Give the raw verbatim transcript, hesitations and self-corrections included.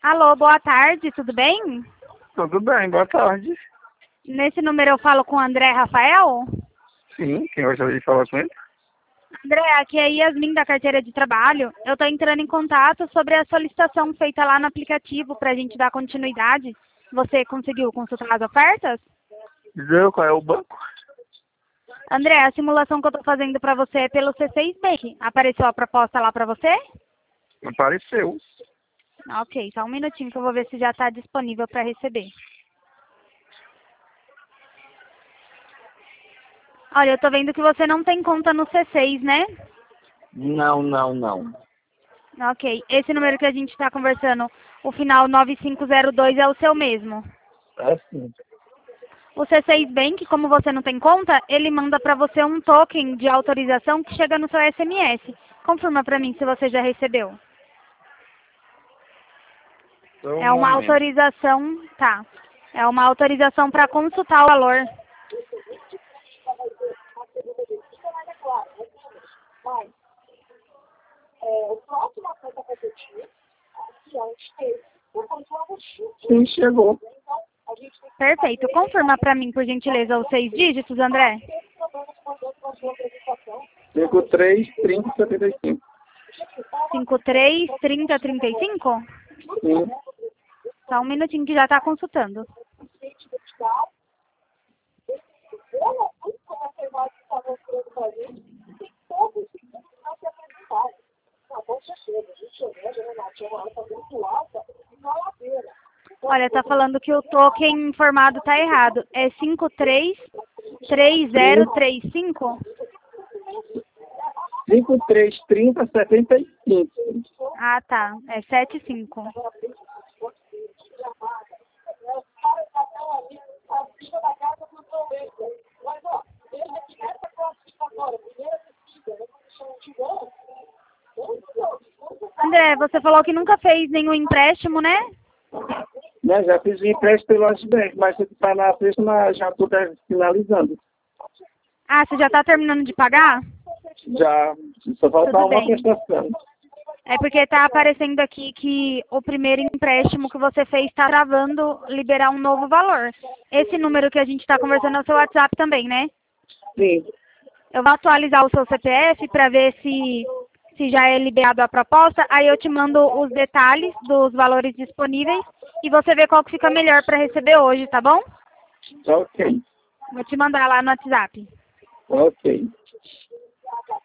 Alô, boa tarde, tudo bem? Tudo bem, boa tarde. Nesse número eu falo com o André Rafael? Sim, quem gostaria de falar com ele? André, aqui é Yasmin da carteira de trabalho. Eu estou entrando em contato sobre a solicitação feita lá no aplicativo para a gente dar continuidade. Você conseguiu consultar as ofertas? Dizer qual é o banco? André, a simulação que eu estou fazendo para você é pelo C seis Bank. Apareceu a proposta lá para você? Apareceu. Ok, só um minutinho que eu vou ver se já está disponível para receber. Olha, eu tô vendo que você não tem conta no C seis, né? Não, não, não. Ok. Esse número que a gente está conversando, o final nove cinco zero dois é o seu mesmo. É sim. O C seis Bank, como você não tem conta, ele manda para você um token de autorização que chega no seu S M S. Confirma para mim se você já recebeu. Só um É uma momento. autorização, tá. É uma autorização para consultar o valor. Sim, chegou. Perfeito. Confirma para mim, por gentileza, os seis dígitos, André. cinco três, trinta, setenta e cinco. cinco três, trinta, trinta e cinco? Sim. Só um minutinho que já está consultando. Olha, tá falando que o token informado tá errado. É cinco três três zero três cinco? cinco três, trinta, setenta e cinco. Ah, tá. É sete cinco. André, você falou que nunca fez nenhum empréstimo, né? Né, já fiz o empréstimo pelo Asbank, mas você está na sexta, mas já estou finalizando. Ah, você já tá terminando de pagar? Já, só falta Tudo uma bem. prestação. É porque tá aparecendo aqui que o primeiro empréstimo que você fez está travando liberar um novo valor. Esse número que a gente está conversando é o seu WhatsApp também, né? Sim, Eu vou atualizar o seu C P F para ver se, se já é liberado a proposta. Aí eu te mando os detalhes dos valores disponíveis e você vê qual que fica melhor para receber hoje, tá bom? ok, Vou te mandar lá no WhatsApp. ok.